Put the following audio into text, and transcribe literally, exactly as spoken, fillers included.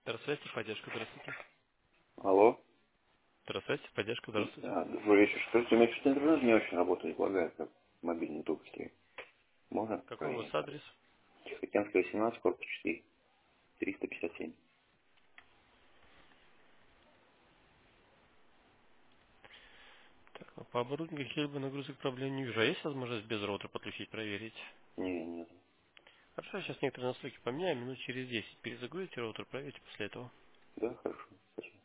Здравствуйте, поддержка, здравствуйте. Алло. Здравствуйте, поддержка, здравствуйте. Да, добрый вечер. Скажите, у меня что-то интернет не очень работает, лагает, как мобильный быстрее. Можно Какой у вас проверить? адрес? Тихоокеанская, восемнадцать, корпус четыре, триста пятьдесят семь. Так, ну, по оборудованию каких-либо нагрузок проблем не вижу. А есть возможность без роутера подключить, проверить? Не, нет. Хорошо, сейчас некоторые настройки поменяем, минут через десять. Перезагрузите роутер, проверьте после этого. Да, хорошо. Спасибо.